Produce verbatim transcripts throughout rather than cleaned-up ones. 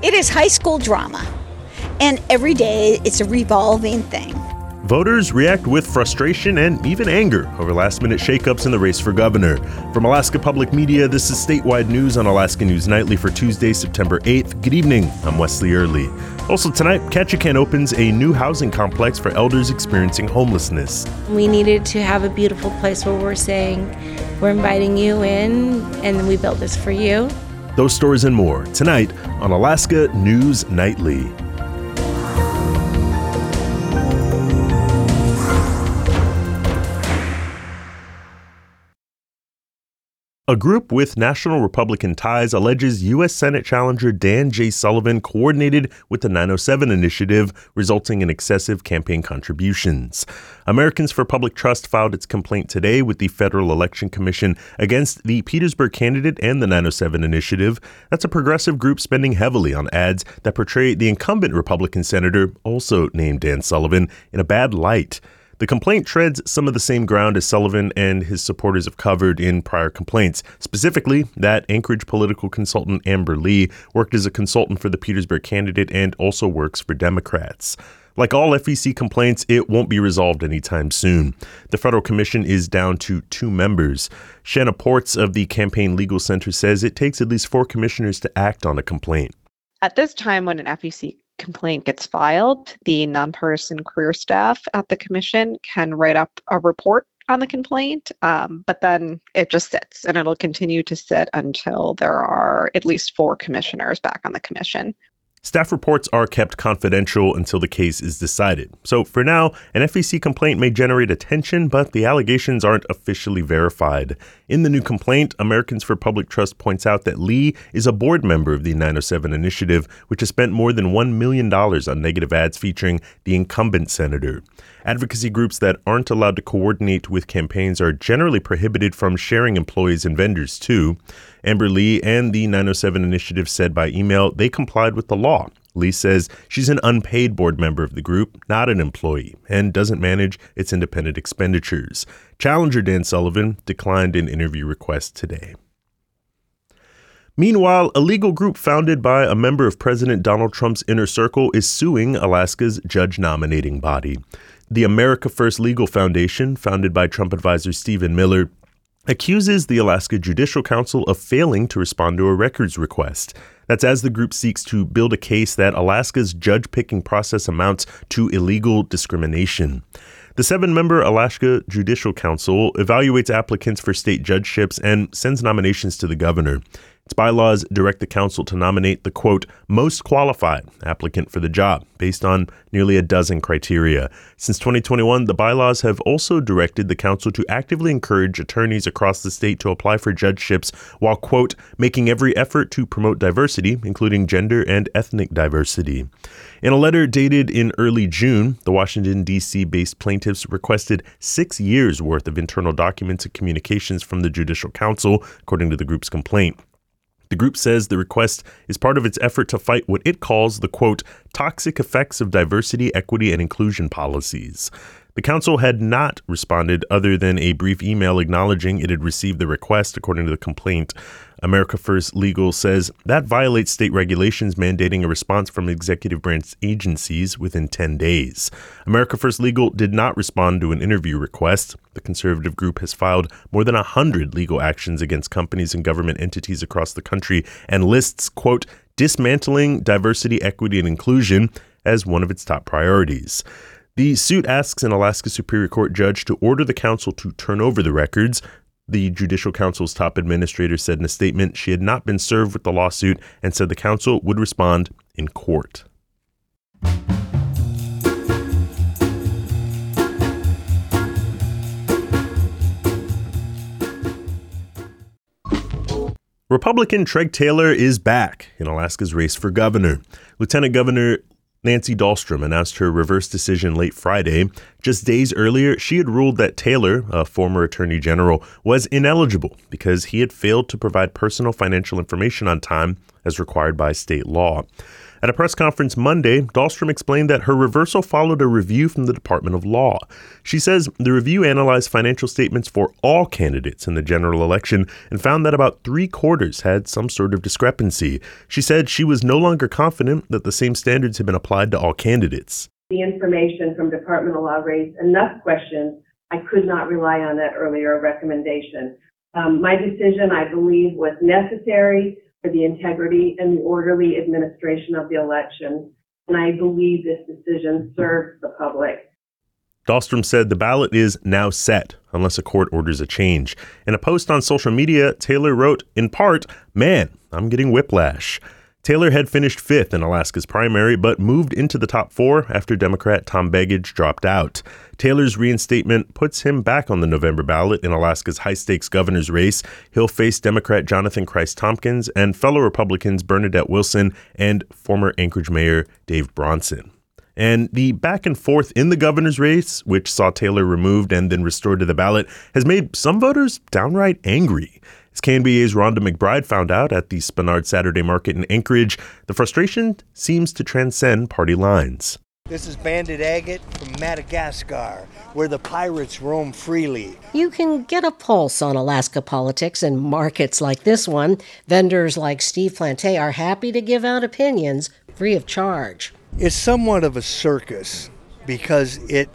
It is high school drama, and every day it's a revolving thing. Voters react with frustration and even anger over last-minute shakeups in the race for governor. From Alaska Public Media, this is Statewide News on Alaska News Nightly for Tuesday, September eighth. Good evening, I'm Wesley Early. Also tonight, Ketchikan opens a new housing complex for elders experiencing homelessness. We needed to have a beautiful place where we're saying, we're inviting you in, and we built this for you. Those stories and more tonight on Alaska News Nightly. A group with National Republican ties alleges U S Senate challenger Dan J. Sullivan coordinated with the nine oh seven initiative, resulting in excessive campaign contributions. Americans for Public Trust filed its complaint today with the Federal Election Commission against the Petersburg candidate and the nine oh seven initiative. That's a progressive group spending heavily on ads that portray the incumbent Republican senator, also named Dan Sullivan, in a bad light. The complaint treads some of the same ground as Sullivan and his supporters have covered in prior complaints, specifically that Anchorage political consultant Amber Lee worked as a consultant for the Petersburg candidate and also works for Democrats. Like all F E C complaints, it won't be resolved anytime soon. The federal commission is down to two members. Shanna Ports of the Campaign Legal Center says it takes at least four commissioners to act on a complaint. At this time, when an F E C complaint gets filed, the nonpartisan career staff at the commission can write up a report on the complaint, um, but then it just sits, and it'll continue to sit until there are at least four commissioners back on the commission. Staff reports are kept confidential until the case is decided. So for now, an F E C complaint may generate attention, but the allegations aren't officially verified. In the new complaint, Americans for Public Trust points out that Lee is a board member of the nine oh seven initiative, which has spent more than one million dollars on negative ads featuring the incumbent senator. Advocacy groups that aren't allowed to coordinate with campaigns are generally prohibited from sharing employees and vendors, too. Amber Lee and the nine oh seven initiative said by email they complied with the law. Lee says she's an unpaid board member of the group, not an employee, and doesn't manage its independent expenditures. Challenger Dan Sullivan declined an interview request today. Meanwhile, a legal group founded by a member of President Donald Trump's inner circle is suing Alaska's judge nominating body. The America First Legal Foundation, founded by Trump advisor Stephen Miller, accuses the Alaska Judicial Council of failing to respond to a records request. That's as the group seeks to build a case that Alaska's judge-picking process amounts to illegal discrimination. The seven-member Alaska Judicial Council evaluates applicants for state judgeships and sends nominations to the governor. Its bylaws direct the council to nominate the, quote, most qualified applicant for the job based on nearly a dozen criteria. Since twenty twenty-one, the bylaws have also directed the council to actively encourage attorneys across the state to apply for judgeships while, quote, making every effort to promote diversity, including gender and ethnic diversity. In a letter dated in early June, the Washington, D C-based plaintiffs requested six years' worth of internal documents and communications from the Judicial Council, according to the group's complaint. The group says the request is part of its effort to fight what it calls the, quote, toxic effects of diversity, equity, and inclusion policies. The council had not responded other than a brief email acknowledging it had received the request, according to the complaint. America First Legal says that violates state regulations mandating a response from executive branch agencies within ten days. America First Legal did not respond to an interview request. The conservative group has filed more than one hundred legal actions against companies and government entities across the country and lists, quote, dismantling diversity, equity, and inclusion as one of its top priorities. The suit asks an Alaska Superior Court judge to order the council to turn over the records. The Judicial Council's top administrator said in a statement she had not been served with the lawsuit and said the council would respond in court. Republican Treg Taylor is back in Alaska's race for governor. Lieutenant Governor Nancy Dahlstrom announced her reverse decision late Friday. Just days earlier, she had ruled that Taylor, a former attorney general, was ineligible because he had failed to provide personal financial information on time as required by state law. At a press conference Monday, Dahlstrom explained that her reversal followed a review from the Department of Law. She says the review analyzed financial statements for all candidates in the general election and found that about three quarters had some sort of discrepancy. She said she was no longer confident that the same standards had been applied to all candidates. The information from Department of Law raised enough questions. I could not rely on that earlier recommendation. Um, my decision, I believe, was necessary for the integrity and the orderly administration of the election, and I believe this decision serves the public. Dahlstrom said the ballot is now set unless a court orders a change. In a post on social media, Taylor wrote, in part, "Man, I'm getting whiplash." Taylor had finished fifth in Alaska's primary, but moved into the top four after Democrat Tom Begich dropped out. Taylor's reinstatement puts him back on the November ballot in Alaska's high-stakes governor's race. He'll face Democrat Jonathan Christ-Tompkins and fellow Republicans Bernadette Wilson and former Anchorage Mayor Dave Bronson. And the back and forth in the governor's race, which saw Taylor removed and then restored to the ballot, has made some voters downright angry. As K N B A's Rhonda McBride found out at the Spenard Saturday Market in Anchorage, the frustration seems to transcend party lines. This is Bandit Agate from Madagascar, where the pirates roam freely. You can get a pulse on Alaska politics in markets like this one. Vendors like Steve Plante are happy to give out opinions free of charge. It's somewhat of a circus because it,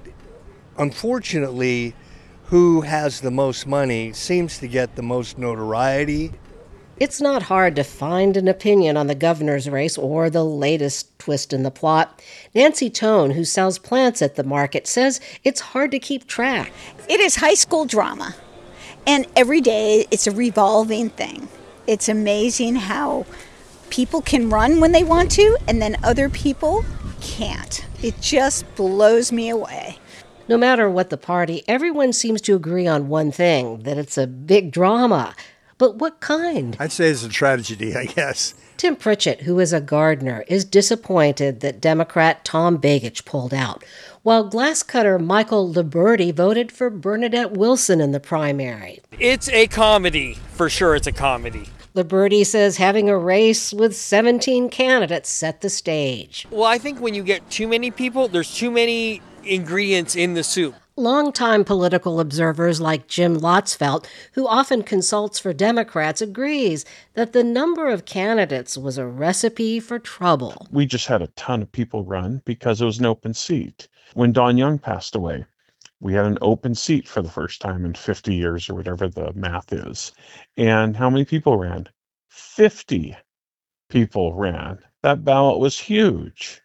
unfortunately, who has the most money seems to get the most notoriety. It's not hard to find an opinion on the governor's race or the latest twist in the plot. Nancy Tone, who sells plants at the market, says it's hard to keep track. It is high school drama, and every day it's a revolving thing. It's amazing how people can run when they want to, and then other people can't. It just blows me away. No matter what the party, everyone seems to agree on one thing, that it's a big drama. But what kind? I'd say it's a tragedy, I guess. Tim Pritchett, who is a gardener, is disappointed that Democrat Tom Begich pulled out, while glasscutter Michael Liberty voted for Bernadette Wilson in the primary. It's a comedy. For sure it's a comedy. Liberty says having a race with seventeen candidates set the stage. Well, I think when you get too many people, there's too many ingredients in the soup. Longtime political observers like Jim Lotzfeld, who often consults for Democrats, agrees that the number of candidates was a recipe for trouble. We just had a ton of people run because it was an open seat. When Don Young passed away, we had an open seat for the first time in fifty years or whatever the math is. And how many people ran? fifty people ran. That ballot was huge.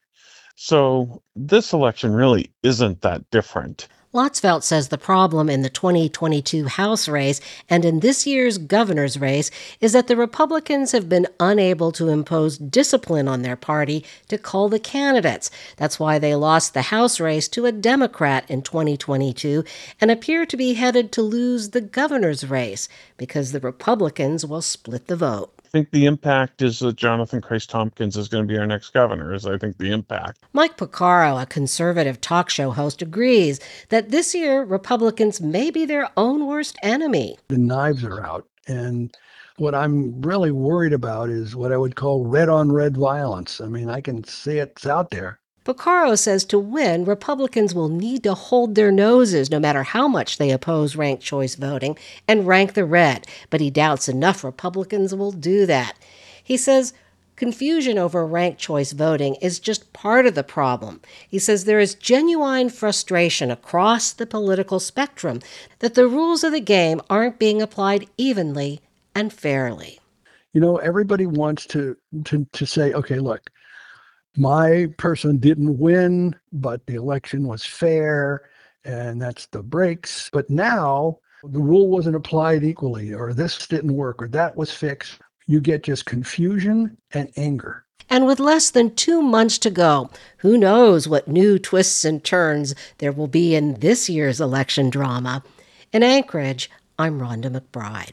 So this election really isn't that different. Lotzfeld says the problem in the twenty twenty-two House race and in this year's governor's race is that the Republicans have been unable to impose discipline on their party to cull the candidates. That's why they lost the House race to a Democrat in twenty twenty-two and appear to be headed to lose the governor's race because the Republicans will split the vote. I think the impact is that Jonathan Christ-Tompkins is going to be our next governor, is I think the impact. Mike Porcaro, a conservative talk show host, agrees that this year Republicans may be their own worst enemy. The knives are out, and what I'm really worried about is what I would call red-on-red violence. I mean, I can see it's out there. Porcaro says to win, Republicans will need to hold their noses no matter how much they oppose ranked choice voting and rank the red, but he doubts enough Republicans will do that. He says confusion over ranked choice voting is just part of the problem. He says there is genuine frustration across the political spectrum that the rules of the game aren't being applied evenly and fairly. You know, everybody wants to to, to say, okay, look, my person didn't win, but the election was fair, and that's the breaks. But now the rule wasn't applied equally, or this didn't work, or that was fixed. You get just confusion and anger. And with less than two months to go, who knows what new twists and turns there will be in this year's election drama. In Anchorage, I'm Rhonda McBride.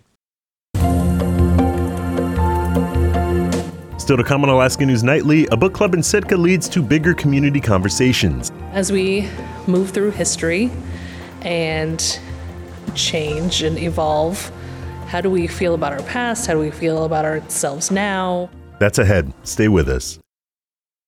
Still to come on Alaska News Nightly, a book club in Sitka leads to bigger community conversations. As we move through history and change and evolve, how do we feel about our past? How do we feel about ourselves now? That's ahead. Stay with us.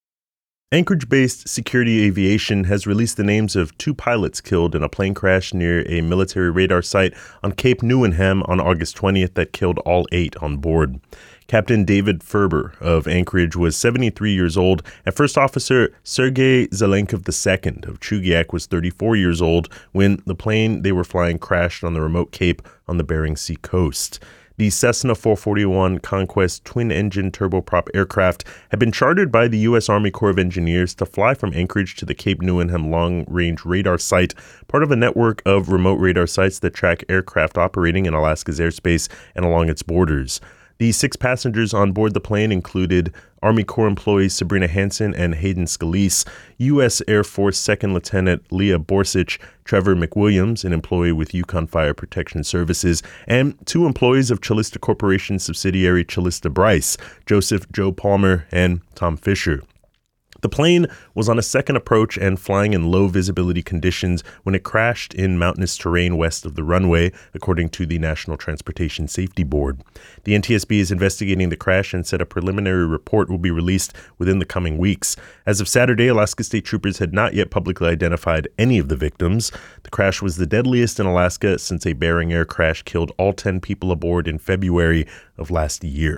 Anchorage-based Security Aviation has released the names of two pilots killed in a plane crash near a military radar site on Cape Newenham on August twentieth that killed all eight on board. Captain David Ferber of Anchorage was seventy-three years old, and First Officer Sergei Zelenkov the second of Chugiak was thirty-four years old when the plane they were flying crashed on the remote cape on the Bering Sea coast. The Cessna four forty-one Conquest twin-engine turboprop aircraft had been chartered by the U S Army Corps of Engineers to fly from Anchorage to the Cape Newenham long-range radar site, part of a network of remote radar sites that track aircraft operating in Alaska's airspace and along its borders. The six passengers on board the plane included Army Corps employees Sabrina Hansen and Hayden Scalise, U S Air Force Second Lieutenant Leah Borsich, Trevor McWilliams, an employee with Yukon Fire Protection Services, and two employees of Chalista Corporation subsidiary Chalista Bryce, Joseph Joe Palmer and Tom Fisher. The plane was on a second approach and flying in low visibility conditions when it crashed in mountainous terrain west of the runway, according to the National Transportation Safety Board. The N T S B is investigating the crash and said a preliminary report will be released within the coming weeks. As of Saturday, Alaska State Troopers had not yet publicly identified any of the victims. The crash was the deadliest in Alaska since a Bering Air crash killed all ten people aboard in February of last year.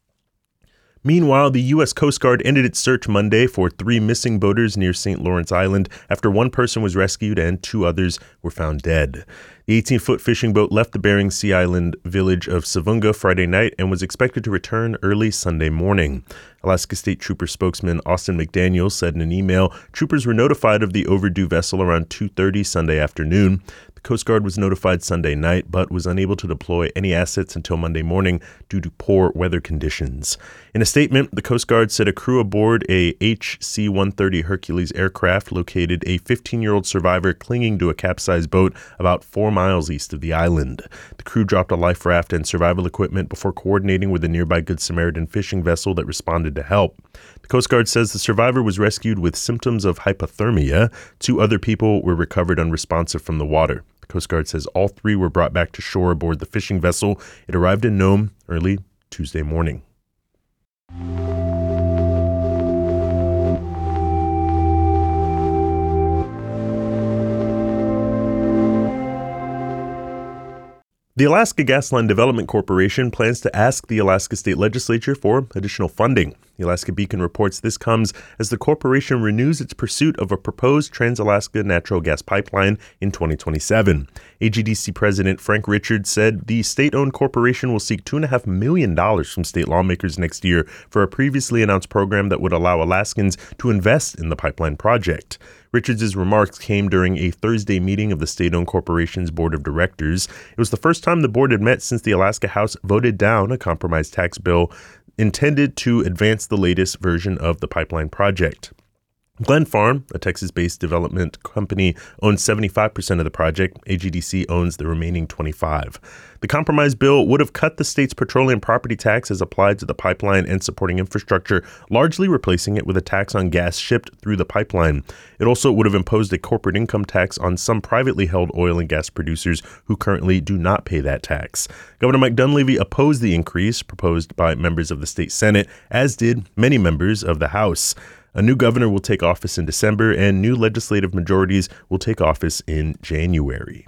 Meanwhile, the U S Coast Guard ended its search Monday for three missing boaters near Saint Lawrence Island after one person was rescued and two others were found dead. The eighteen-foot fishing boat left the Bering Sea Island village of Savunga Friday night and was expected to return early Sunday morning. Alaska State Trooper spokesman Austin McDaniel said in an email, troopers were notified of the overdue vessel around two thirty Sunday afternoon. The Coast Guard was notified Sunday night, but was unable to deploy any assets until Monday morning due to poor weather conditions. In a statement, the Coast Guard said a crew aboard a H C one thirty Hercules aircraft located a fifteen-year-old survivor clinging to a capsized boat about four miles east of the island. The crew dropped a life raft and survival equipment before coordinating with a nearby Good Samaritan fishing vessel that responded to help. The Coast Guard says the survivor was rescued with symptoms of hypothermia. Two other people were recovered unresponsive from the water. The Coast Guard says all three were brought back to shore aboard the fishing vessel. It arrived in Nome early Tuesday morning. The Alaska Gasline Development Corporation plans to ask the Alaska State Legislature for additional funding. The Alaska Beacon reports this comes as the corporation renews its pursuit of a proposed Trans-Alaska natural gas pipeline in twenty twenty-seven. A G D C President Frank Richards said the state-owned corporation will seek two point five million dollars from state lawmakers next year for a previously announced program that would allow Alaskans to invest in the pipeline project. Richards' remarks came during a Thursday meeting of the state-owned corporation's board of directors. It was the first time the board had met since the Alaska House voted down a compromise tax bill intended to advance the latest version of the pipeline project. Glen Farm, a Texas-based development company, owns seventy-five percent of the project. A G D C owns the remaining twenty-five percent. The compromise bill would have cut the state's petroleum property tax as applied to the pipeline and supporting infrastructure, largely replacing it with a tax on gas shipped through the pipeline. It also would have imposed a corporate income tax on some privately held oil and gas producers who currently do not pay that tax. Governor Mike Dunleavy opposed the increase proposed by members of the state Senate, as did many members of the House. A new governor will take office in December, and new legislative majorities will take office in January.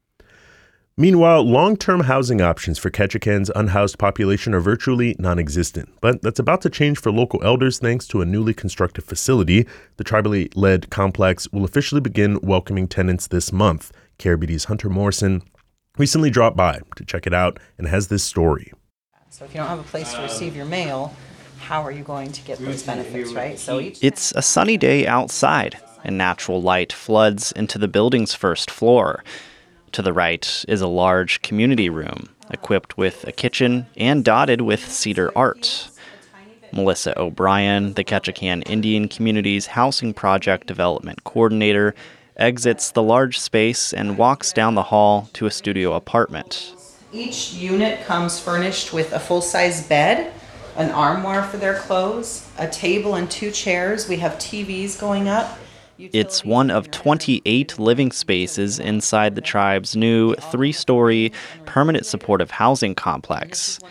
Meanwhile, long-term housing options for Ketchikan's unhoused population are virtually non-existent. But that's about to change for local elders thanks to a newly constructed facility. The tribally-led complex will officially begin welcoming tenants this month. K R B D's Hunter Morrison recently dropped by to check it out and has this story. So if you don't have a place to receive your mail, how are you going to get those benefits, right? So each It's a sunny day outside, and natural light floods into the building's first floor. To the right is a large community room, equipped with a kitchen and dotted with cedar art. Melissa O'Brien, the Ketchikan Indian Community's Housing Project Development Coordinator, exits the large space and walks down the hall to a studio apartment. Each unit comes furnished with a full-size bed, an armoire for their clothes, a table and two chairs. We have T Vs going up. It's one of twenty-eight living spaces inside the tribe's new three-story permanent supportive housing complex.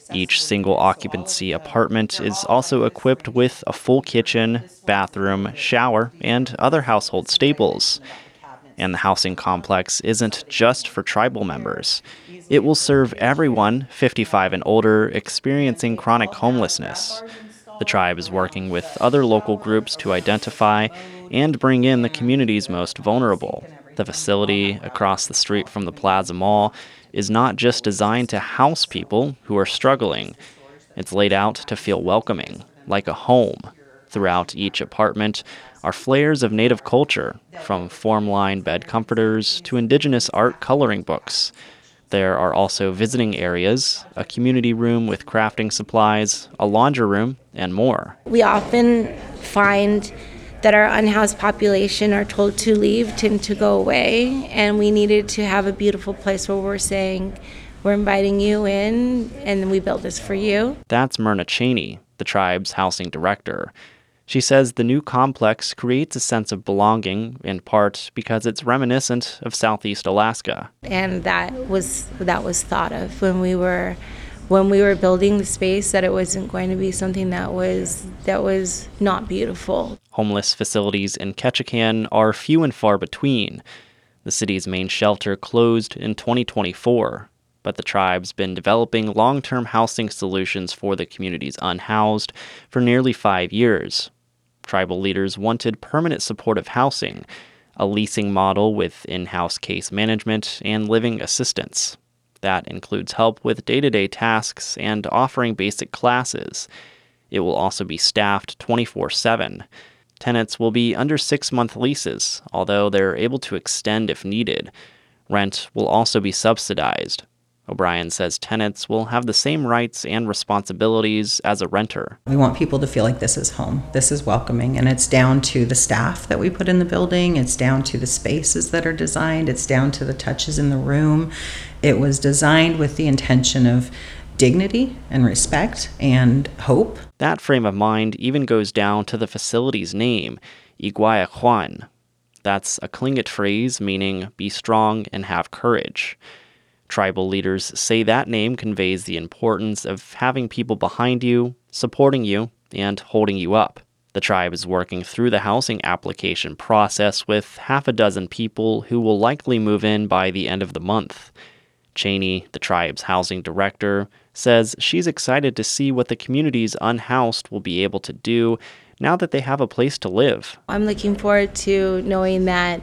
Each single occupancy apartment is also equipped with a full kitchen, bathroom, shower, and other household staples. And the housing complex isn't just for tribal members. It will serve everyone fifty-five and older experiencing chronic homelessness. The tribe is working with other local groups to identify and bring in the community's most vulnerable. The facility across the street from the Plaza Mall is not just designed to house people who are struggling. It's laid out to feel welcoming, like a home. Throughout each apartment are flares of native culture, from form-line bed comforters to indigenous art coloring books. There are also visiting areas, a community room with crafting supplies, a laundry room, and more. We often find that our unhoused population are told to leave, tend to go away, and we needed to have a beautiful place where we're saying, we're inviting you in, and we built this for you. That's Myrna Cheney, the tribe's housing director. She says the new complex creates a sense of belonging, in part because it's reminiscent of Southeast Alaska. And that was that was thought of when we were when we were building the space, that it wasn't going to be something that was that was not beautiful. Homeless facilities in Ketchikan are few and far between. The city's main shelter closed in twenty twenty-four, but the tribe's been developing long-term housing solutions for the community's unhoused for nearly five years. Tribal leaders wanted permanent supportive housing, a leasing model with in-house case management and living assistance. That includes help with day-to-day tasks and offering basic classes. It will also be staffed twenty-four seven. Tenants will be under six-month leases, although they're able to extend if needed. Rent will also be subsidized. O'Brien says tenants will have the same rights and responsibilities as a renter. We want people to feel like this is home, this is welcoming, and it's down to the staff that we put in the building, it's down to the spaces that are designed, it's down to the touches in the room. It was designed with the intention of dignity and respect and hope. That frame of mind even goes down to the facility's name, Iguayaquan. That's a Tlingit phrase meaning be strong and have courage. Tribal leaders say that name conveys the importance of having people behind you, supporting you, and holding you up. The tribe is working through the housing application process with half a dozen people who will likely move in by the end of the month. Cheney, the tribe's housing director, says she's excited to see what the community's unhoused will be able to do now that they have a place to live. I'm looking forward to knowing that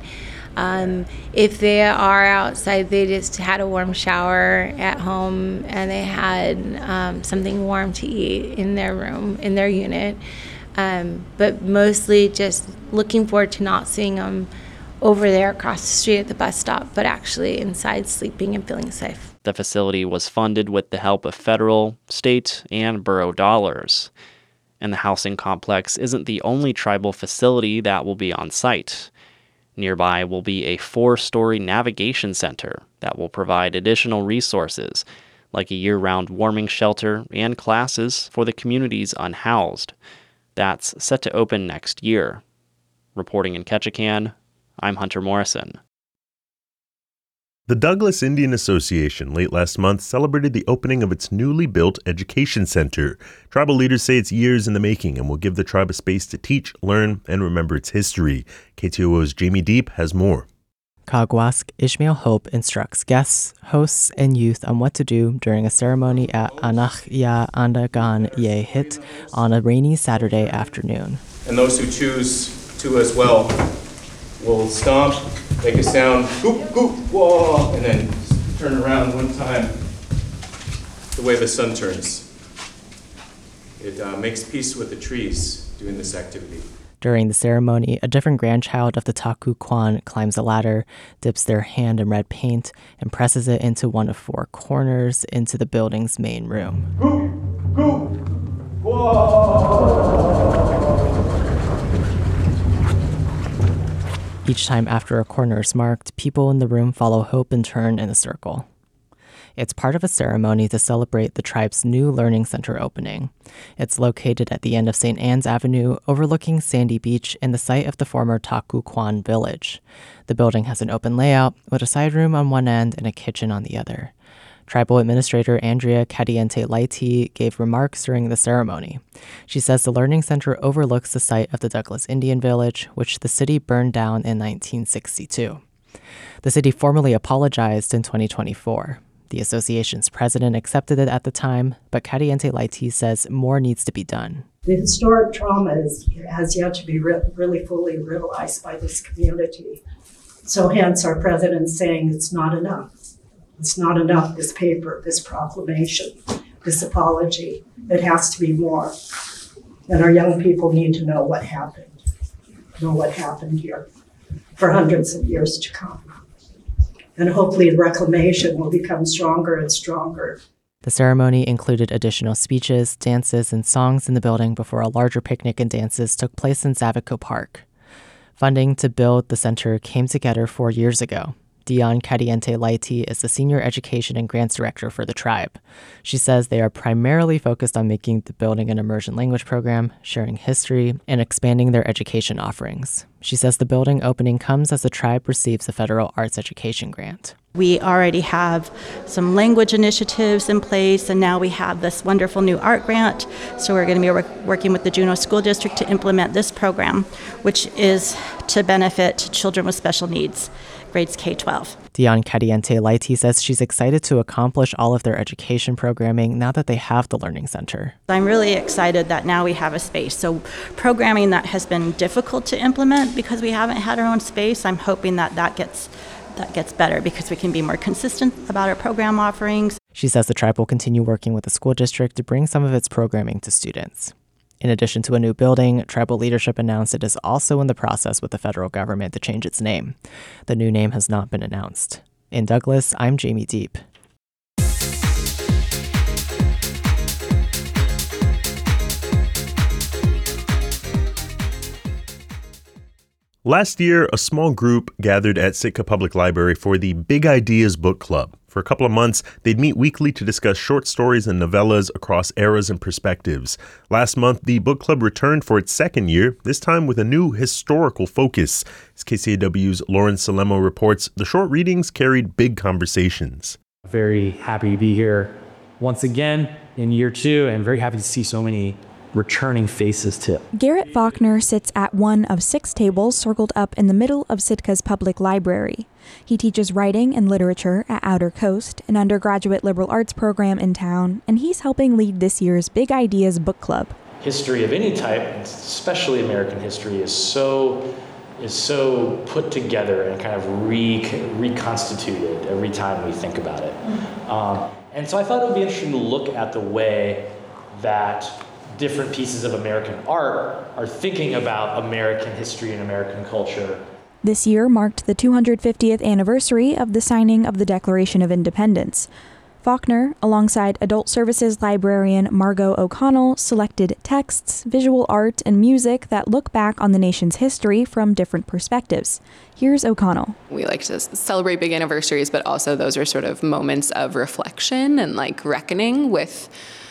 Um, if they are outside, they just had a warm shower at home and they had um, something warm to eat in their room, in their unit. Um, but mostly just looking forward to not seeing them over there across the street at the bus stop, but actually inside sleeping and feeling safe. The facility was funded with the help of federal, state, and borough dollars. And the housing complex isn't the only tribal facility that will be on site. Nearby will be a four-story navigation center that will provide additional resources, like a year-round warming shelter and classes for the community's unhoused. That's set to open next year. Reporting in Ketchikan, I'm Hunter Morrison. The Douglas Indian Association late last month celebrated the opening of its newly built education center. Tribal leaders say it's years in the making and will give the tribe a space to teach, learn, and remember its history. K T O O's Jamie Deep has more. Kagwask Ishmael Hope instructs guests, hosts, and youth on what to do during a ceremony at Anach Ya Andagan Ye Hit on a rainy Saturday afternoon. And those who choose to as well will stomp, make a sound, goop, goop, whoa, and then turn around one time the way the sun turns. It uh, makes peace with the trees doing this activity. During the ceremony, a different grandchild of the Taku Kwan climbs a ladder, dips their hand in red paint, and presses it into one of four corners into the building's main room. Goop, goop, whoa! Each time after a corner is marked, people in the room follow Hope in turn in a circle. It's part of a ceremony to celebrate the tribe's new learning center opening. It's located at the end of Saint Anne's Avenue, overlooking Sandy Beach and the site of the former Taku Kwan village. The building has an open layout with a side room on one end and a kitchen on the other. Tribal Administrator Andrea Cadiente-Laity gave remarks during the ceremony. She says the Learning Center overlooks the site of the Douglas Indian Village, which the city burned down in nineteen sixty-two. The city formally apologized in twenty twenty-four. The association's president accepted it at the time, but Cadiente-Laity says more needs to be done. The historic trauma is, has yet to be re- really fully realized by this community. So hence our president saying it's not enough. It's not enough, this paper, this proclamation, this apology. It has to be more. And our young people need to know what happened, know what happened here for hundreds of years to come. And hopefully the reclamation will become stronger and stronger. The ceremony included additional speeches, dances, and songs in the building before a larger picnic and dances took place in Zavico Park. Funding to build the center came together four years ago. Dion Cadiente-Laity is the Senior Education and Grants Director for the tribe. She says they are primarily focused on making the building an immersion language program, sharing history, and expanding their education offerings. She says the building opening comes as the tribe receives a federal arts education grant. We already have some language initiatives in place, and now we have this wonderful new art grant. So we're going to be work- working with the Juneau School District to implement this program, which is to benefit children with special needs, grades K twelve. Dion Cadiente-Laity says she's excited to accomplish all of their education programming now that they have the Learning Center. I'm really excited that now we have a space. So programming that has been difficult to implement because we haven't had our own space, I'm hoping that that gets that gets better because we can be more consistent about our program offerings. She says the tribe will continue working with the school district to bring some of its programming to students. In addition to a new building, tribal leadership announced it is also in the process with the federal government to change its name. The new name has not been announced. In Douglas, I'm Jamie Deep. Last year, a small group gathered at Sitka Public Library for the Big Ideas Book Club. For a couple of months, they'd meet weekly to discuss short stories and novellas across eras and perspectives. Last month, the book club returned for its second year, this time with a new historical focus. As K C A W's Lauren Salemo reports, the short readings carried big conversations. Very happy to be here once again in year two, and very happy to see so many returning faces too. Garrett Faulkner sits at one of six tables circled up in the middle of Sitka's public library. He teaches writing and literature at Outer Coast, an undergraduate liberal arts program in town, and he's helping lead this year's Big Ideas Book Club. History of any type, especially American history, is so is so put together and kind of re, reconstituted every time we think about it. Mm-hmm. Um, and so I thought it would be interesting to look at the way that different pieces of American art are thinking about American history and American culture. This year marked the two hundred fiftieth anniversary of the signing of the Declaration of Independence. Faulkner, alongside Adult Services librarian Margot O'Connell, selected texts, visual art, and music that look back on the nation's history from different perspectives. Here's O'Connell. We like to celebrate big anniversaries, but also those are sort of moments of reflection and like reckoning with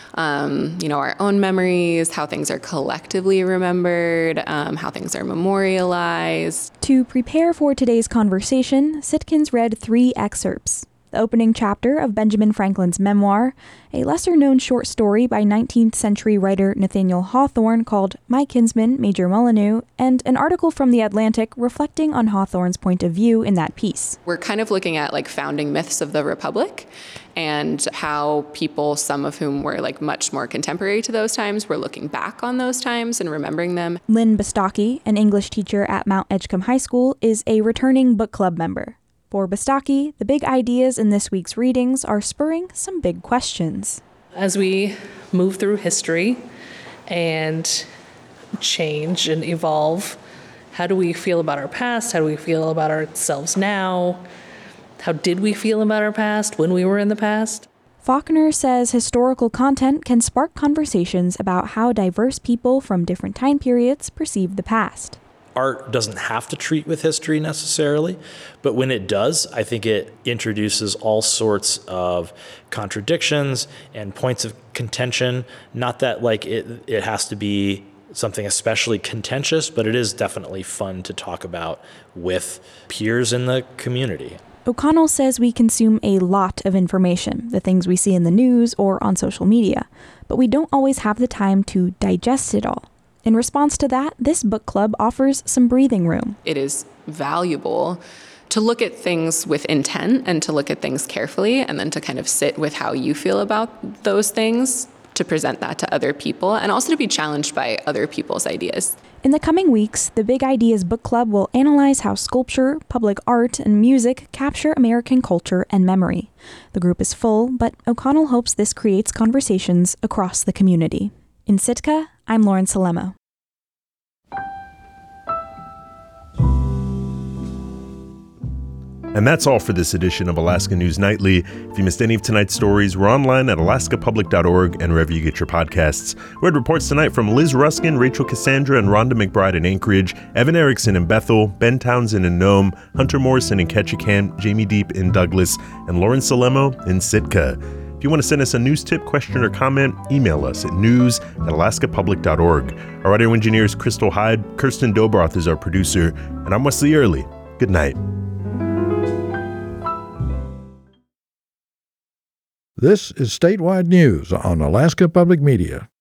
Um, you know, our own memories, how things are collectively remembered, um, how things are memorialized. To prepare for today's conversation, Sitkans read three excerpts. The opening chapter of Benjamin Franklin's memoir, a lesser-known short story by nineteenth century writer Nathaniel Hawthorne called My Kinsman, Major Molyneux, and an article from The Atlantic reflecting on Hawthorne's point of view in that piece. We're kind of looking at like founding myths of the Republic and how people, some of whom were like much more contemporary to those times, were looking back on those times and remembering them. Lynn Bastaki, an English teacher at Mount Edgecombe High School, is a returning book club member. For Bastaki, the big ideas in this week's readings are spurring some big questions. As we move through history and change and evolve, how do we feel about our past? How do we feel about ourselves now? How did we feel about our past when we were in the past? Faulkner says historical content can spark conversations about how diverse people from different time periods perceive the past. Art doesn't have to treat with history necessarily, but when it does, I think it introduces all sorts of contradictions and points of contention. Not that like it, it has to be something especially contentious, but it is definitely fun to talk about with peers in the community. O'Connell says we consume a lot of information, the things we see in the news or on social media, but we don't always have the time to digest it all. In response to that, this book club offers some breathing room. It is valuable to look at things with intent and to look at things carefully and then to kind of sit with how you feel about those things, to present that to other people, and also to be challenged by other people's ideas. In the coming weeks, the Big Ideas Book Club will analyze how sculpture, public art, and music capture American culture and memory. The group is full, but O'Connell hopes this creates conversations across the community. In Sitka, I'm Lauren Salemo. And that's all for this edition of Alaska News Nightly. If you missed any of tonight's stories, we're online at alaska public dot org and wherever you get your podcasts. We had reports tonight from Liz Ruskin, Rachel Cassandra, and Rhonda McBride in Anchorage, Evan Erickson in Bethel, Ben Townsend in Nome, Hunter Morrison in Ketchikan, Jamie Deep in Douglas, and Lauren Salemo in Sitka. If you want to send us a news tip, question, or comment, email us at news at alaska public dot org. Our audio engineer is Crystal Hyde, Kirsten Dobroth is our producer, and I'm Wesley Early. Good night. This is Statewide News on Alaska Public Media.